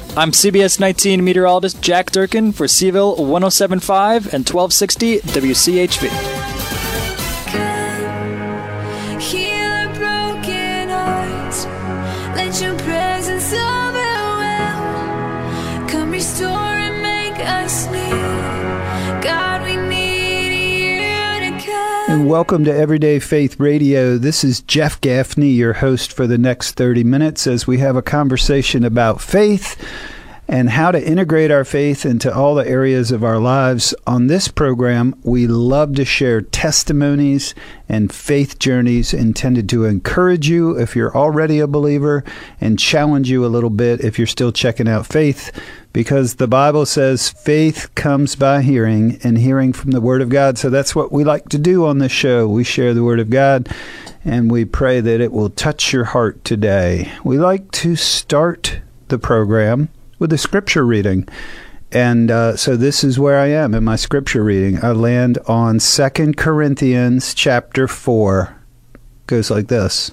I'm CBS 19 meteorologist Jack Durkin for Seville 107.5 and 1260 WCHV. And welcome to Everyday Faith Radio. This is Jeff Gaffney, your host for the next 30 minutes as we have a conversation about faith and how to integrate our faith into all the areas of our lives. On this program, we love to share testimonies and faith journeys intended to encourage you if you're already a believer and challenge you a little bit if you're still checking out faith. Because the Bible says faith comes by hearing and hearing from the Word of God. So that's what we like to do on this show. We share the Word of God and we pray that it will touch your heart today. We like to start the program with a scripture reading. And so this is where I am in my scripture reading. I land on 2 Corinthians chapter 4. It goes like this.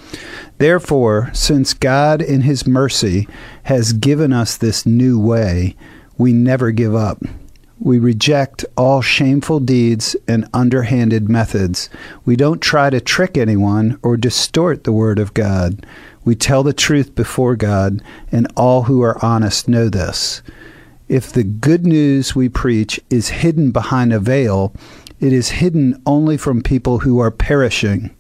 Therefore, since God in His mercy has given us this new way, we never give up. We reject all shameful deeds and underhanded methods. We don't try to trick anyone or distort the Word of God. We tell the truth before God, and all who are honest know this. If the good news we preach is hidden behind a veil, it is hidden only from people who are perishing.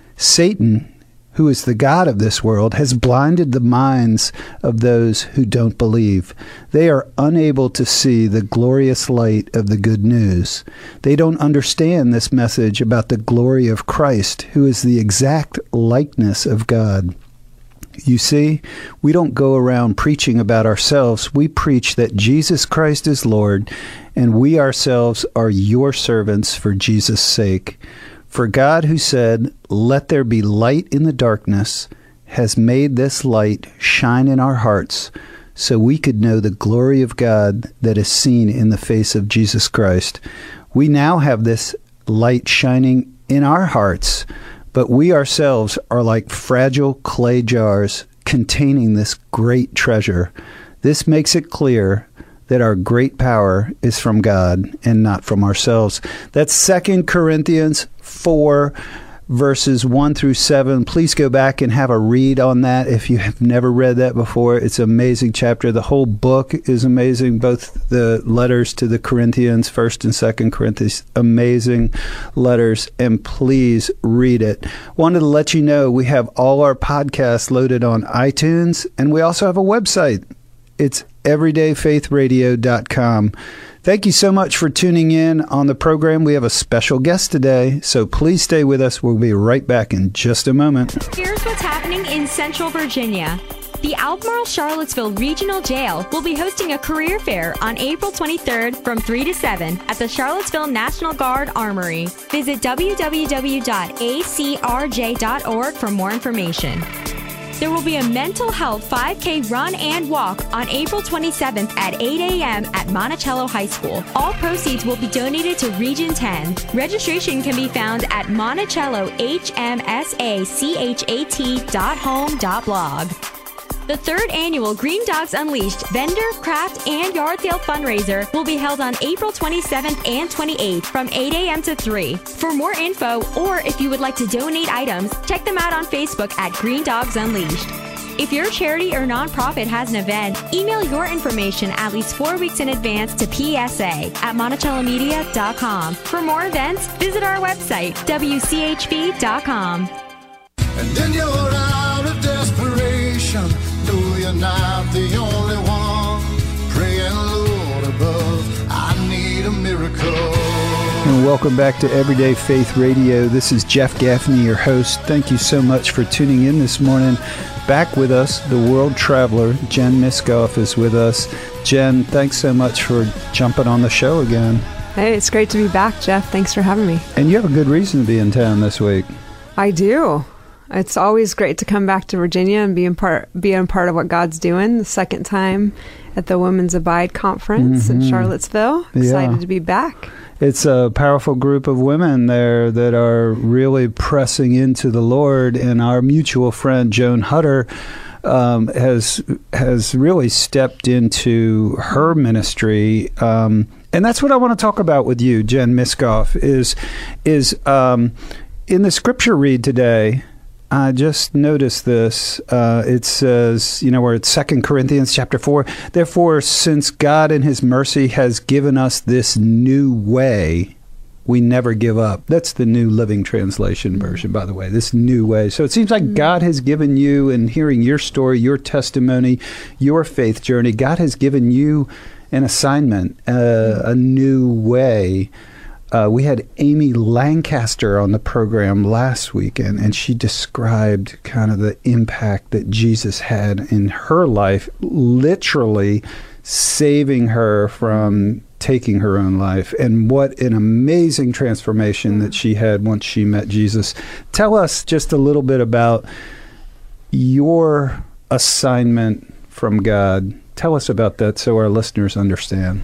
Satan, who is the god of this world, has blinded the minds of those who don't believe. They are unable to see the glorious light of the good news. They don't understand this message about the glory of Christ, who is the exact likeness of God. You see, we don't go around preaching about ourselves. We preach that Jesus Christ is Lord, and we ourselves are your servants for Jesus' sake. For God, who said, "Let there be light in the darkness," has made this light shine in our hearts so we could know the glory of God that is seen in the face of Jesus Christ. We now have this light shining in our hearts, but we ourselves are like fragile clay jars containing this great treasure. This makes it clear that our great power is from God and not from ourselves. That's 2 Corinthians 4, verses 1 through 7. Please go back and have a read on that if you have never read that before. It's an amazing chapter. The whole book is amazing, both the letters to the Corinthians, 1st and 2nd Corinthians, amazing letters, and please read it. Wanted to let you know we have all our podcasts loaded on iTunes, and we also have a website. It's everydayfaithradio.com. Thank you so much for tuning in on the program. We have a special guest today, so please stay with us. We'll be right back in just a moment. Here's what's happening in Central Virginia. The Albemarle-Charlottesville Regional Jail will be hosting a career fair on April 23rd from 3 to 7 at the Charlottesville National Guard Armory. Visit www.acrj.org for more information. There will be a mental health 5K run and walk on April 27th at 8 a.m. at Monticello High School. All proceeds will be donated to Region 10. Registration can be found at monticellohmsachat.home.blog. The third annual Green Dogs Unleashed vendor, craft, and yard sale fundraiser will be held on April 27th and 28th from 8 a.m. to 3. For more info, or if you would like to donate items, check them out on Facebook at Green Dogs Unleashed. If your charity or nonprofit has an event, email your information at least 4 weeks in advance to psa@monticellomedia.com. For more events, visit our website, wchb.com. And then you're out of desperation. No, you're not the only one. Praying, Lord above, I need a miracle. And welcome back to Everyday Faith Radio. This is Jeff Gaffney, your host. Thank you so much for tuning in this morning. Back with us, the world traveler, Jen Miskoff, is with us. Jen, thanks so much for jumping on the show again. Hey, it's great to be back, Jeff. Thanks for having me. And you have a good reason to be in town this week. I do. It's always great to come back to Virginia and be a part of what God's doing. The second time at the Women's Abide Conference in Charlottesville. Excited to be back. It's a powerful group of women there that are really pressing into the Lord. And our mutual friend, Joan Hutter, has really stepped into her ministry. And that's what I want to talk about with you, Jen Miskoff, is in the scripture read today, I just noticed this. It says, where it's 2 Corinthians chapter 4, therefore, since God in his mercy has given us this new way, we never give up. That's the New Living Translation version, by the way, this new way. So it seems like God has given you, and hearing your story, your testimony, your faith journey, God has given you an assignment, a new way. We had Amy Lancaster on the program last weekend, and she described kind of the impact that Jesus had in her life, literally saving her from taking her own life, and what an amazing transformation that she had once she met Jesus. Tell us just a little bit about your assignment from God. Tell us about that so our listeners understand.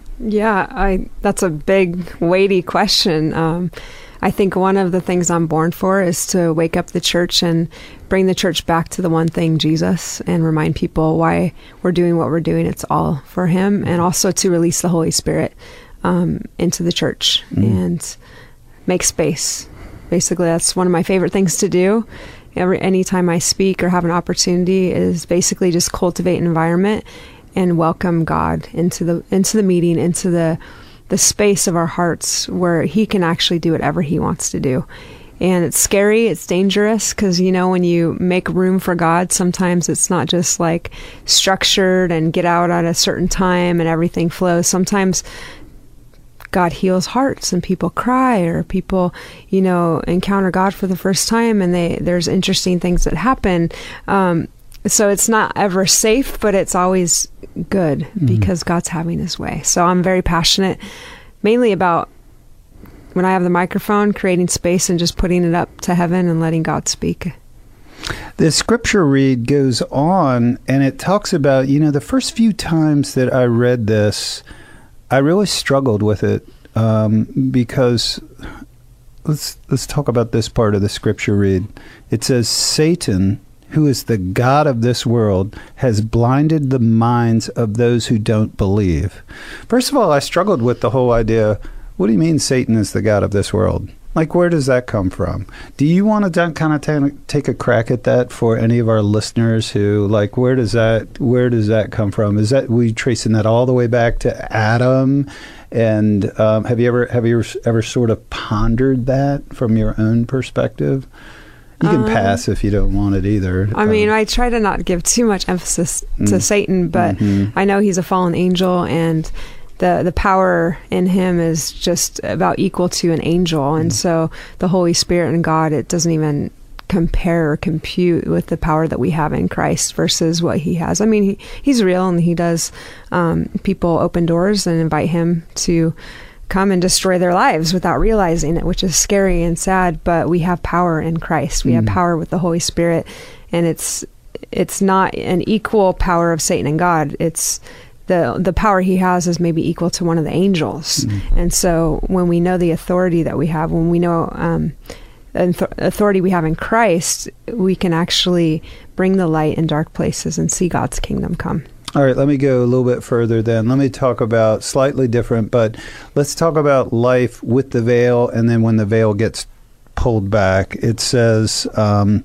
Yeah, that's a big, weighty question. I think one of the things I'm born for is to wake up the church and bring the church back to the one thing, Jesus, and remind people why we're doing what we're doing. It's all for him, and also to release the Holy Spirit into the church and make space. Basically, that's one of my favorite things to do. Anytime I speak or have an opportunity is basically just cultivate an environment and welcome God into the meeting, into the space of our hearts where he can actually do whatever he wants to do. And it's scary, it's dangerous, because, when you make room for God, sometimes it's not just like structured and get out at a certain time and everything flows. Sometimes God heals hearts and people cry, or people, encounter God for the first time, and there's interesting things that happen. So it's not ever safe, but it's always good because God's having his way. So I'm very passionate, mainly about, when I have the microphone, creating space and just putting it up to heaven and letting God speak. The scripture read goes on, and it talks about, the first few times that I read this, I really struggled with it because let's talk about this part of the scripture read. It says, Satan, who is the god of this world, has blinded the minds of those who don't believe. First of all, I struggled with the whole idea, what do you mean Satan is the god of this world? Like, where does that come from? Do you want to kind of take a crack at that for any of our listeners who, like, where does that come from? Is that, we tracing that all the way back to Adam? And have you ever sort of pondered that from your own perspective? You can pass if you don't want it either. I mean, I try to not give too much emphasis to Satan, but I know he's a fallen angel, and the power in him is just about equal to an angel. And so the Holy Spirit and God, it doesn't even compare or compute with the power that we have in Christ versus what he has. I mean, he's real, and he does, people open doors and invite him to come and destroy their lives without realizing it, which is scary and sad. But we have power in Christ. We have power with the Holy Spirit, and it's not an equal power of Satan and God. It's the power he has is maybe equal to one of the angels. And so when we know the authority that we have, when we know the authority we have in Christ, we can actually bring the light in dark places and see God's kingdom come. All right, let me go a little bit further then. Let me talk about slightly different, but let's talk about life with the veil, and then when the veil gets pulled back. It says, of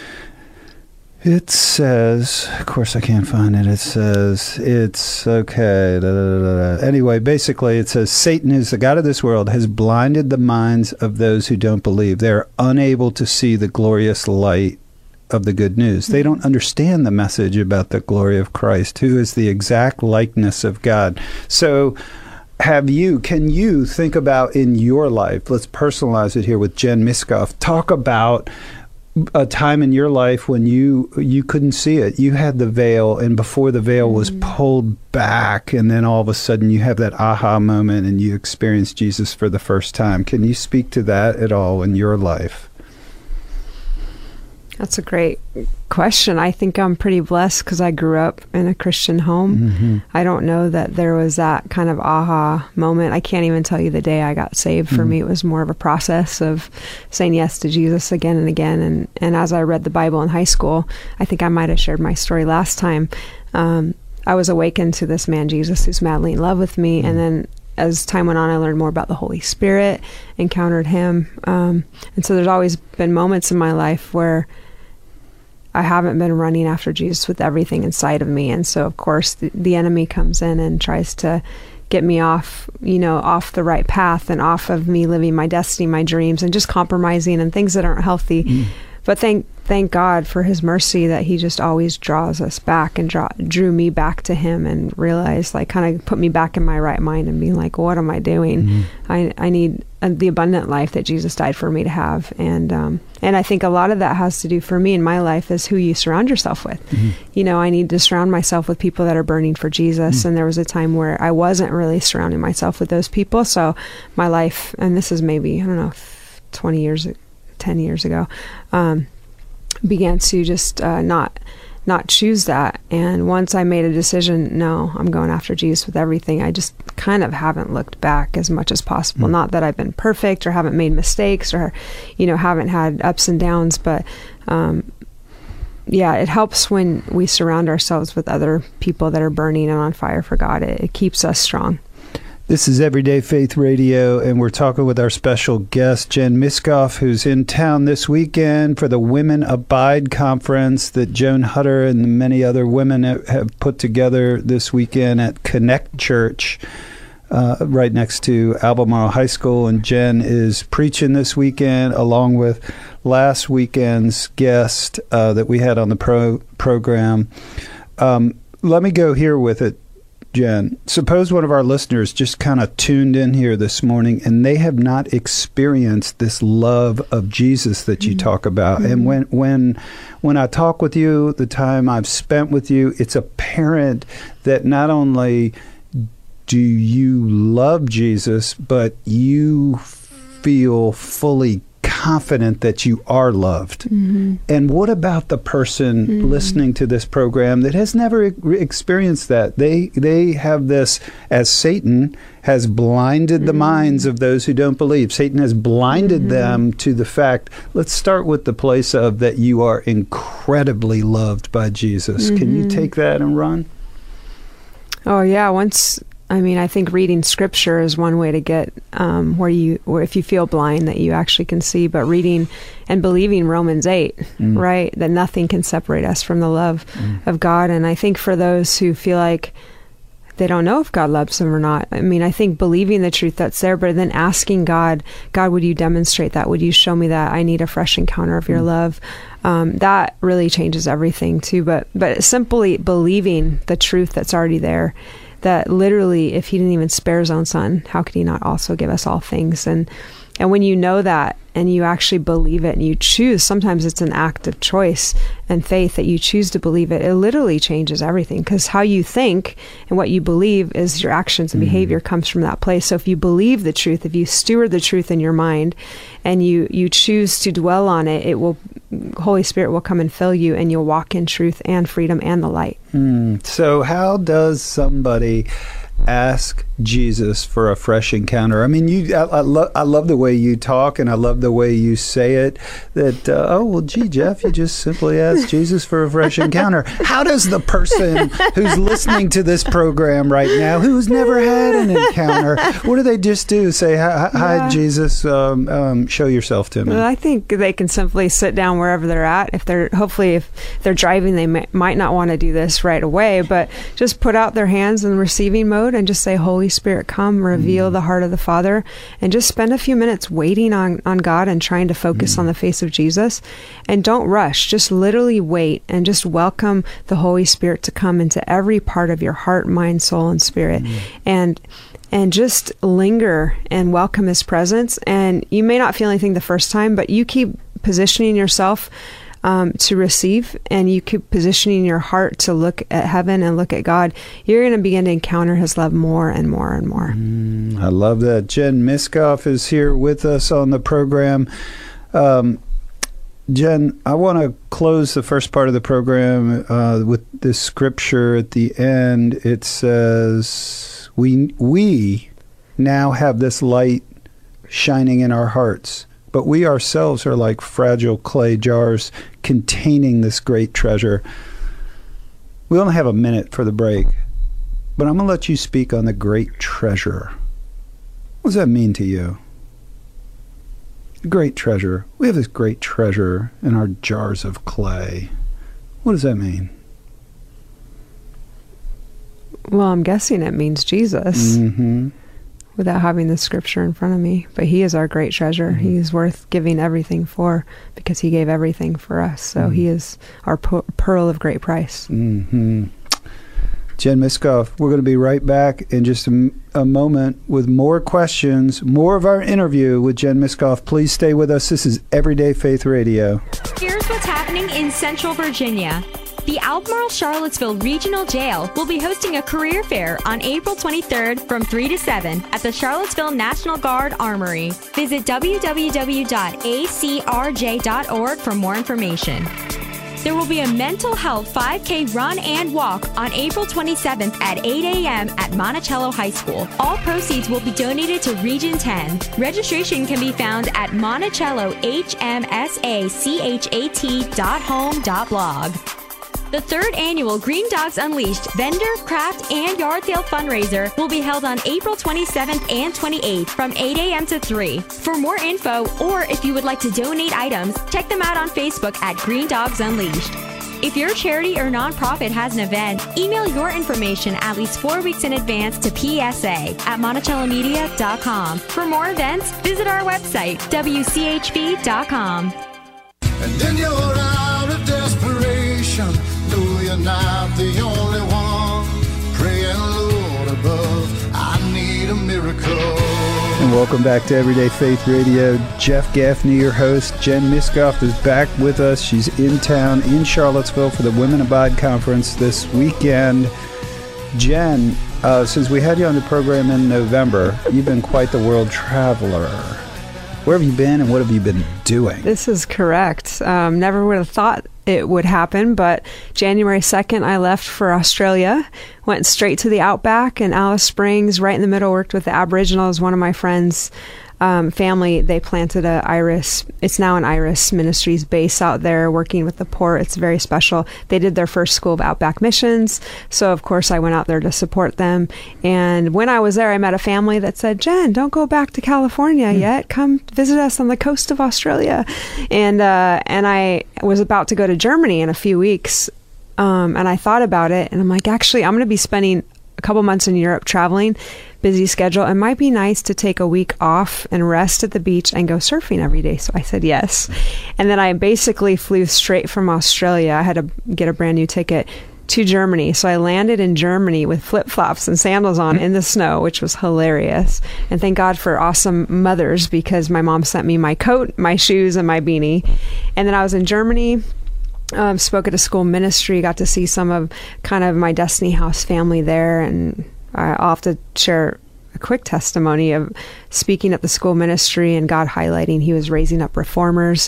course I can't find it. It says, it's okay. Anyway, basically it says, Satan, who's the god of this world, has blinded the minds of those who don't believe. They're unable to see the glorious light of the good news. They don't understand the message about the glory of Christ, who is the exact likeness of God. So can you think about in your life, let's personalize it here with Jen Miskoff, talk about a time in your life when you couldn't see it. You had the veil, and before the veil was pulled back, and then all of a sudden you have that aha moment and you experience Jesus for the first time. Can you speak to that at all in your life? That's a great question. I think I'm pretty blessed because I grew up in a Christian home. Mm-hmm. I don't know that there was that kind of aha moment. I can't even tell you the day I got saved. For me, it was more of a process of saying yes to Jesus again and again. And as I read the Bible in high school, I think I might have shared my story last time. I was awakened to this man, Jesus, who's madly in love with me. And then as time went on, I learned more about the Holy Spirit, encountered him. And so there's always been moments in my life where I haven't been running after Jesus with everything inside of me. And so, of course, the enemy comes in and tries to get me off the right path and off of me living my destiny, my dreams, and just compromising and things that aren't healthy. But thank God for his mercy that he just always draws us back and drew me back to him and realized, like, kind of put me back in my right mind and being like, what am I doing? I need the abundant life that Jesus died for me to have. And I think a lot of that has to do for me in my life is who you surround yourself with. I need to surround myself with people that are burning for Jesus. And there was a time where I wasn't really surrounding myself with those people. So my life, and this is maybe, 10 years ago, began to just not choose that. And once I made a decision, no, I'm going after Jesus with everything, I just kind of haven't looked back as much as possible. Not that I've been perfect or haven't made mistakes or, haven't had ups and downs, but it helps when we surround ourselves with other people that are burning and on fire for God. It keeps us strong. This is Everyday Faith Radio, and we're talking with our special guest, Jen Miskoff, who's in town this weekend for the Women Abide Conference that Joan Hutter and many other women have put together this weekend at Connect Church, right next to Albemarle High School. And Jen is preaching this weekend, along with last weekend's guest that we had on the program. Let me go here with it. Jen, suppose one of our listeners just kind of tuned in here this morning and they have not experienced this love of Jesus that you talk about. And when I talk with you, the time I've spent with you, it's apparent that not only do you love Jesus, but you feel fully confident that you are loved. And what about the person listening to this program that has never experienced that? They have this, as Satan has blinded the minds of those who don't believe. Satan has blinded them to the fact. Let's start with the place of that you are incredibly loved by Jesus. Can you take that and run? Oh yeah, I think reading scripture is one way to get where if you feel blind that you actually can see, but reading and believing Romans 8, right? That nothing can separate us from the love of God. And I think for those who feel like they don't know if God loves them or not, I think believing the truth that's there, but then asking God, would you demonstrate that? Would you show me that? I need a fresh encounter of your love. That really changes everything too. But simply believing the truth that's already there, that literally, if he didn't even spare his own son, how could he not also give us all things? And when you know that and you actually believe it and you choose, sometimes it's an act of choice and faith that you choose to believe it, it literally changes everything, because how you think and what you believe is your actions and behavior comes from that place. So if you believe the truth, if you steward the truth in your mind and you choose to dwell on it, Holy Spirit will come and fill you, and you'll walk in truth and freedom and the light. So how does somebody ask Jesus for a fresh encounter? I love the way you talk, and I love the way you say it, that, gee, Jeff, you just simply ask Jesus for a fresh encounter. How does the person who's listening to this program right now, who's never had an encounter, what do they just do? Say, hi, Jesus, show yourself to me. Well, I think they can simply sit down wherever they're at. If they're driving, they might not want to do this right away, but just put out their hands in receiving mode and just say, Holy Spirit, come, reveal the heart of the Father, and just spend a few minutes waiting on God and trying to focus on the face of Jesus. And don't rush, just literally wait and just welcome the Holy Spirit to come into every part of your heart, mind, soul, and spirit. And just linger and welcome his presence. And you may not feel anything the first time, but you keep positioning yourself to receive, and you keep positioning your heart to look at heaven and look at God, you're going to begin to encounter his love more and more and more. I love that. Jen Miskoff is here with us on the program. Jen, I want to close the first part of the program with this scripture at the end. It says, we now have this light shining in our hearts, but we ourselves are like fragile clay jars containing this great treasure. We only have a minute for the break, but I'm going to let you speak on the great treasure. What does that mean to you? Great treasure. We have this great treasure in our jars of clay. What does that mean? Well, I'm guessing it means Jesus, without having the scripture in front of me. But he is our great treasure. He's worth giving everything for, because he gave everything for us. So he is our pearl of great price. Jen Miskoff, we're going to be right back in just a moment with more questions, more of our interview with Jen Miskoff. Please stay with us. This is Everyday Faith Radio. Here's what's happening in Central Virginia. The Albemarle Charlottesville Regional Jail will be hosting a career fair on April 23rd from 3 to 7 at the Charlottesville National Guard Armory. Visit www.acrj.org for more information. There will be a mental health 5K run and walk on April 27th at 8 a.m. at Monticello High School. All proceeds will be donated to Region 10. Registration can be found at monticellohmsachat.home.blog. The third annual Green Dogs Unleashed vendor, craft, and yard sale fundraiser will be held on April 27th and 28th from 8 a.m. to 3. For more info, or if you would like to donate items, check them out on Facebook at Green Dogs Unleashed. If your charity or nonprofit has an event, email your information at least 4 weeks in advance to psa@monticellomedia.com. For more events, visit our website, wchb.com. And then you're out of desperation. No, you're not the only one. Praying, Lord above, I need a miracle. And welcome back to Everyday Faith Radio. Jeff Gaffney, your host. Jen Miskoff is back with us. She's in town in Charlottesville for the Women Abide Conference this weekend. Jen, since we had you on the program in November, you've been quite the world traveler. Where have you been and what have you been doing? This is correct. Never would have thought it would happen, but January 2nd, I left for Australia, went straight to the Outback in Alice Springs, right in the middle, worked with the Aboriginals. One of my friends' family, they planted a Iris. It's now an Iris Ministries base out there working with the poor. It's very special. They did their first School of Outback Missions. So, of course, I went out there to support them. And when I was there, I met a family that said, Jen, don't go back to California yet. Come visit us on the coast of Australia. And I was about to go to Germany in a few weeks. And I thought about it. And I'm like, actually, I'm going to be spending a couple months in Europe traveling. Busy schedule. It might be nice to take a week off and rest at the beach and go surfing every day. So I said yes. And then I basically flew straight from Australia. I had to get a brand new ticket to Germany. So I landed in Germany with flip-flops and sandals on in the snow, which was hilarious. And thank God for awesome mothers, because my mom sent me my coat, my shoes, and my beanie. And then I was in Germany. Spoke at a school ministry, got to see some of kind of my Destiny House family there, and I'll have to share a quick testimony of speaking at the school ministry and God highlighting He was raising up reformers.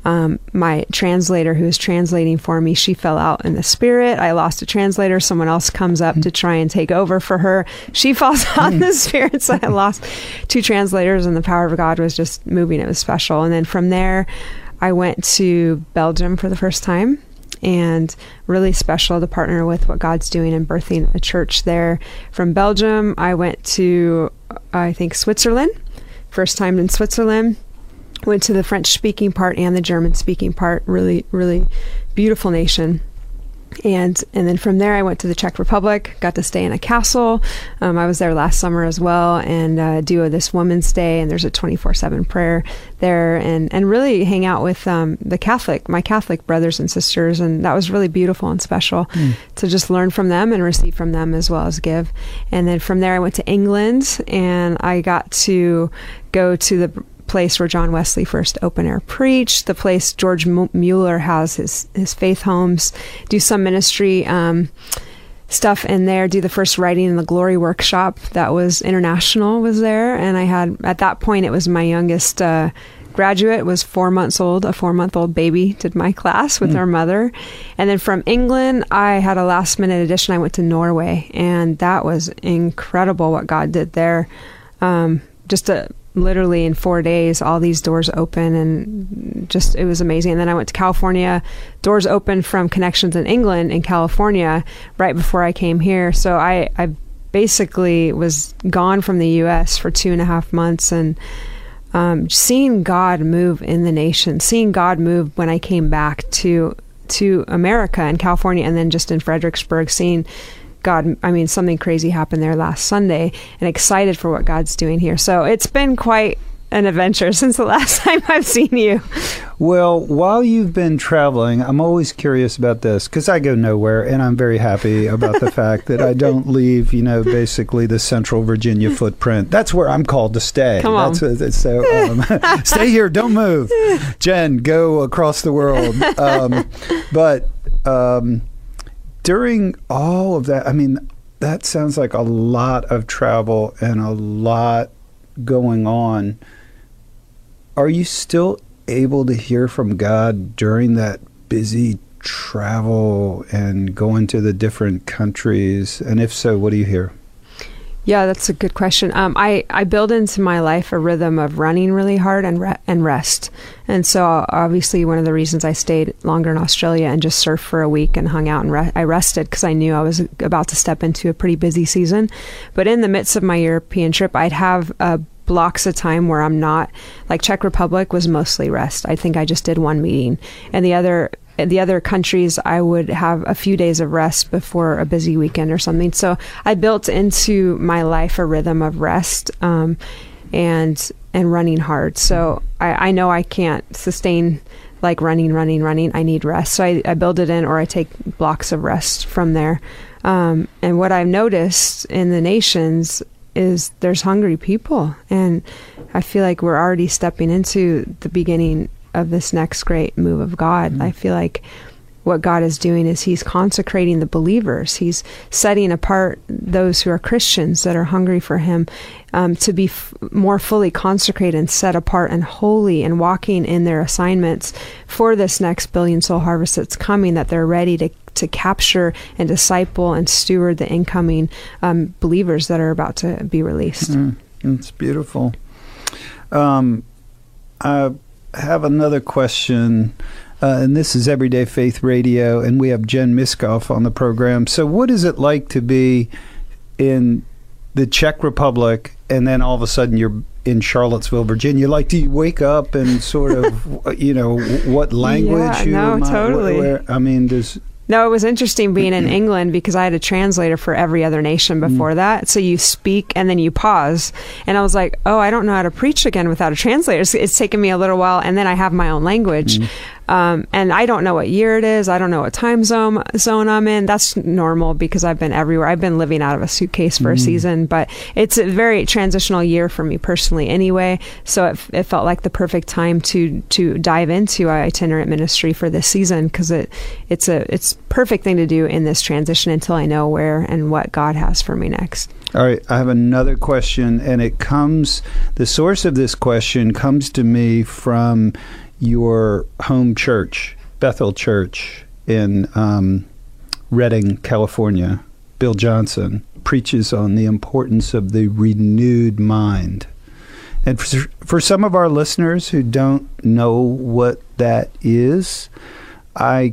My translator who was translating for me, she fell out in the spirit. I lost a translator. Someone else comes up to try and take over for her. She falls out in the spirit. So I lost 2 translators, and the power of God was just moving. It was special. And then from there, I went to Belgium for the first time, and really special to partner with what God's doing and birthing a church there. From Belgium, I went to, I think, Switzerland. First time in Switzerland. Went to the French-speaking part and the German-speaking part. Really, really beautiful nation. And then from there, I went to the Czech Republic, got to stay in a castle. I was there last summer as well, and do this Women's Day, and there's a 24/7 prayer there, and really hang out with my Catholic brothers and sisters, and that was really beautiful and special to just learn from them and receive from them as well as give. And then from there, I went to England, and I got to go to the place where John Wesley first open air preached, the place George Mueller has his faith homes, do some ministry stuff in there, do the first Writing in the Glory workshop that was international, was there. And I had, at that point, it was my youngest graduate was 4 months old. A 4-month-old baby did my class with her mother. And then from England, I had a last-minute addition. I went to Norway, and that was incredible what God did there. Literally in 4 days, all these doors open, and just, it was amazing. And then I went to California. Doors opened from connections in England and California right before I came here. So I basically was gone from the U.S. for 2.5 months, and seeing God move in the nation, seeing God move when I came back to America and California, and then just in Fredericksburg, seeing God, I mean, something crazy happened there last Sunday, and excited for what God's doing here. So it's been quite an adventure since the last time I've seen you. Well, while you've been traveling, I'm always curious about this, because I go nowhere, and I'm very happy about the fact that I don't leave, basically the Central Virginia footprint. That's where I'm called to stay. Come on. Stay here, don't move. Jen, go across the world. But during all of that, I mean, that sounds like a lot of travel and a lot going on. Are you still able to hear from God during that busy travel and going to the different countries? And if so, what do you hear? Yeah, that's a good question. I build into my life a rhythm of running really hard and rest. And so obviously one of the reasons I stayed longer in Australia and just surfed for a week and hung out and I rested, because I knew I was about to step into a pretty busy season. But in the midst of my European trip, I'd have blocks of time where I'm not, like Czech Republic was mostly rest. I think I just did one meeting. And the other countries, I would have a few days of rest before a busy weekend or something. So I built into my life a rhythm of rest and running hard. So I know I can't sustain like running. I need rest. So I build it in, or I take blocks of rest from there. And what I've noticed in the nations is there's hungry people. And I feel like we're already stepping into the beginning of this next great move of God. Mm-hmm. I feel like what God is doing is he's consecrating the believers. He's setting apart those who are Christians that are hungry for him to be more fully consecrated and set apart and holy and walking in their assignments for this next billion soul harvest that's coming, that they're ready to capture and disciple and steward the incoming believers that are about to be released. It's beautiful. I have another question, and this is Everyday Faith Radio, and we have Jen Miskoff on the program. So what is it like to be in the Czech Republic, and then all of a sudden you're in Charlottesville, Virginia? Like, do you wake up and sort of, what language totally. No, it was interesting being in England, because I had a translator for every other nation before that. So you speak and then you pause. And I was like, I don't know how to preach again without a translator. It's taken me a little while. And then I have my own language. And I don't know what year it is. I don't know what time zone I'm in. That's normal, because I've been everywhere. I've been living out of a suitcase for a season, but it's a very transitional year for me personally anyway. So it felt like the perfect time to dive into our itinerant ministry for this season, because it's perfect thing to do in this transition until I know where and what God has for me next. All right, I have another question, and the source of this question comes to me from your home church, Bethel Church in Redding, California. Bill Johnson preaches on the importance of the renewed mind. And for some of our listeners who don't know what that is, I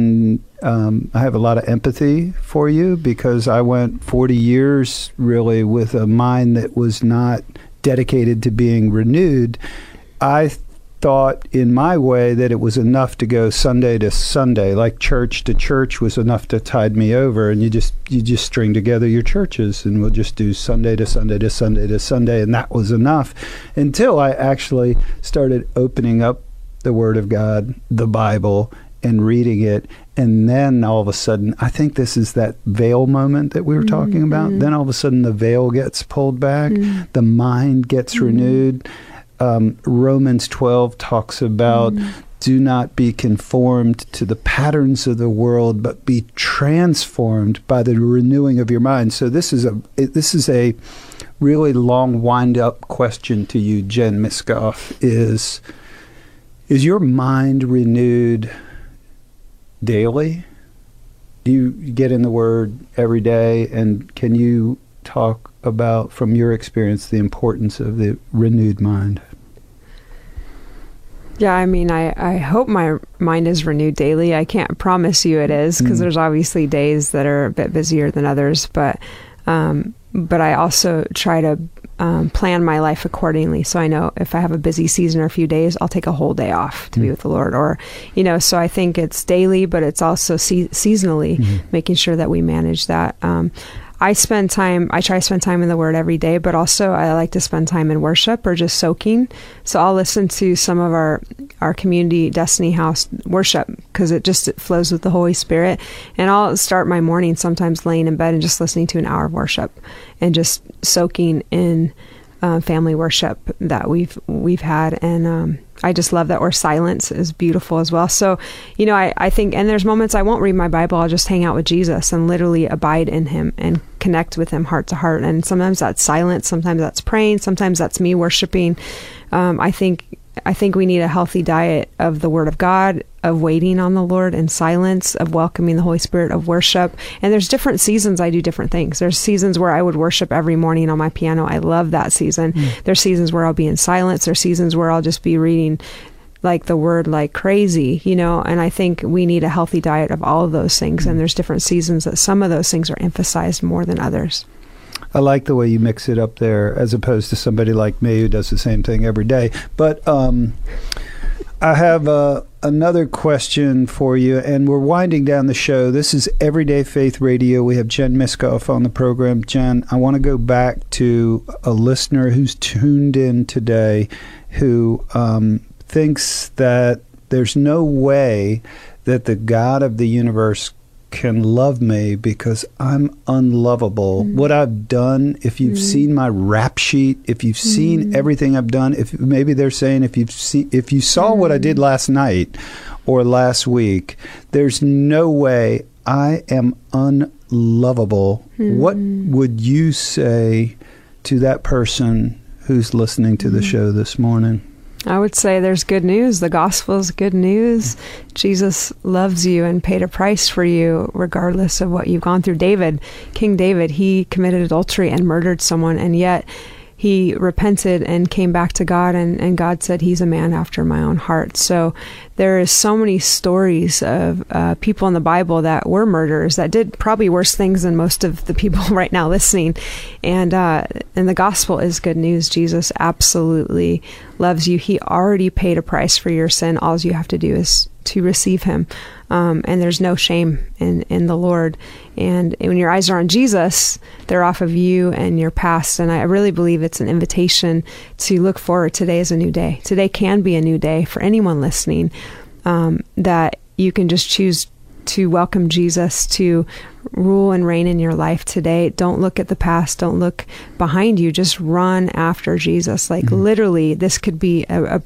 have a lot of empathy for you, because I went 40 years really with a mind that was not dedicated to being renewed. I thought in my way that it was enough to go Sunday to Sunday, like church to church was enough to tide me over, and you just string together your churches, and we'll just do Sunday to Sunday to Sunday to Sunday, and that was enough, until I actually started opening up the Word of God, the Bible, and reading it. And then all of a sudden, I think this is that veil moment that we were talking about. Then all of a sudden the veil gets pulled back, the mind gets renewed. Romans 12 talks about do not be conformed to the patterns of the world, but be transformed by the renewing of your mind. So this is a really long wind-up question to you, Jen Miskoff, is Is your mind renewed daily? Do you get in the Word every day? And can you talk about, from your experience, the importance of the renewed mind? Yeah, I mean, I hope my mind is renewed daily. I can't promise you it is, because there's obviously days that are a bit busier than others. But I also try to plan my life accordingly. So I know if I have a busy season or a few days, I'll take a whole day off to be with the Lord. Or, so I think it's daily, but it's also seasonally, making sure that we manage that. I try to spend time in the Word every day, but also I like to spend time in worship or just soaking. So I'll listen to some of our community Destiny House worship, because it flows with the Holy Spirit. And I'll start my morning sometimes laying in bed and just listening to an hour of worship and just soaking in family worship that we've had. And I just love that. Or silence is beautiful as well. So, I think, and there's moments I won't read my Bible. I'll just hang out with Jesus and literally abide in him and connect with him heart to heart. And sometimes that's silence. Sometimes that's praying. Sometimes that's me worshiping. I think we need a healthy diet of the Word of God, of waiting on the Lord in silence, of welcoming the Holy Spirit, of worship. And there's different seasons I do different things. There's seasons where I would worship every morning on my piano. I love that season. There's seasons where I'll be in silence. There's seasons where I'll just be reading like the Word like crazy, and I think we need a healthy diet of all of those things. And there's different seasons that some of those things are emphasized more than others. I like the way you mix it up there, as opposed to somebody like me who does the same thing every day. But I have another question for you, and we're winding down the show. This is Everyday Faith Radio. We have Jen Miskoff on the program. Jen, I want to go back to a listener who's tuned in today who thinks that there's no way that the God of the universe can love me because I'm unlovable. What I've done, if you've seen my rap sheet, if you've seen everything I've done, if maybe they're saying if you saw what I did last night or last week, there's no way I am unlovable. What would you say to that person who's listening to the show this morning? I would say there's good news. The gospel is good news. Jesus loves you and paid a price for you, regardless of what you've gone through. King David, he committed adultery and murdered someone, and yet he repented and came back to God, and God said he's a man after my own heart. So there is so many stories of people in the Bible that were murderers, that did probably worse things than most of the people right now listening. And the gospel is good news. Jesus absolutely loves you. He already paid a price for your sin. All you have to do is to receive him. And there's no shame in the Lord. And when your eyes are on Jesus, they're off of you and your past. And I really believe it's an invitation to look forward. Today is a new day. Today can be a new day for anyone listening, that you can just choose to welcome Jesus to rule and reign in your life today. Don't look at the past. Don't look behind you. Just run after Jesus. Like literally, this could be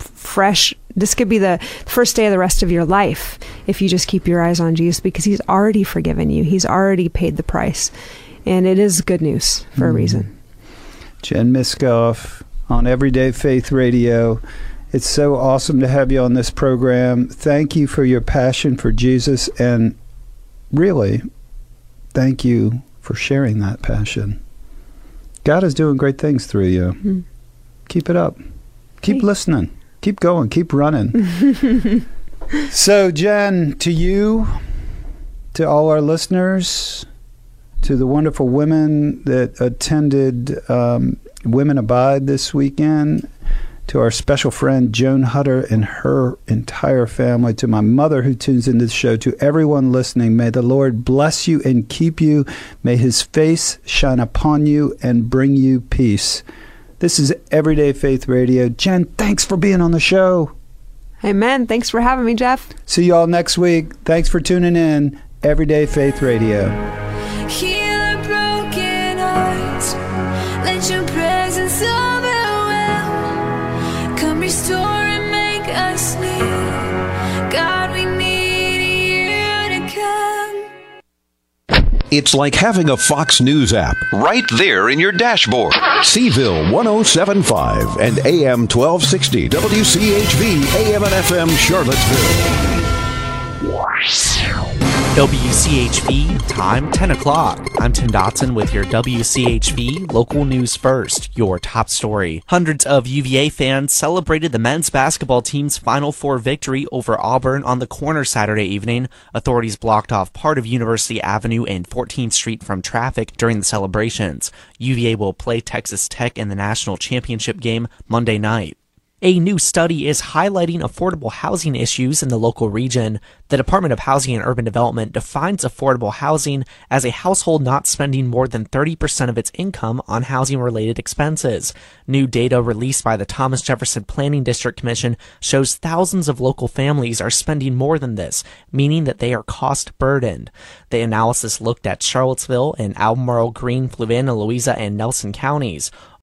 this could be the first day of the rest of your life if you just keep your eyes on Jesus, because he's already forgiven you. He's already paid the price. And it is good news for a reason. Jen Miskoff on Everyday Faith Radio. It's so awesome to have you on this program. Thank you for your passion for Jesus, and really, thank you for sharing that passion. God is doing great things through you. Keep it up. Keep listening. Keep going. Keep running. So, Jen, to you, to all our listeners, to the wonderful women that attended Women Abide this weekend, to our special friend Joan Hutter and her entire family, to my mother who tunes into the show, to everyone listening, may the Lord bless you and keep you. May his face shine upon you and bring you peace. This is Everyday Faith Radio. Jen, thanks for being on the show. Amen. Thanks for having me, Jeff. See you all next week. Thanks for tuning in. Everyday Faith Radio. Heal our broken hearts. Let your presence overwhelm. Come restore and make us new. God, we need you to come. It's like having a Fox News app right there in your dashboard. Seville 107.5 and AM 1260 WCHV AM and FM Charlottesville. WCHV, time 10 o'clock. I'm Tim Dotson with your WCHV local news first, your top story. Hundreds of UVA fans celebrated the men's basketball team's Final Four victory over Auburn on the corner Saturday evening. Authorities blocked off part of University Avenue and 14th Street from traffic during the celebrations. UVA will play Texas Tech in the national championship game Monday night. A new study is highlighting affordable housing issues in the local region. The Department of Housing and Urban Development defines affordable housing as a household not spending more than 30% of its income on housing-related expenses. New data released by the Thomas Jefferson Planning District Commission shows thousands of local families are spending more than this, meaning that they are cost-burdened. The analysis looked at Charlottesville and Albemarle, Greene, Fluvanna, Louisa, and Nelson counties.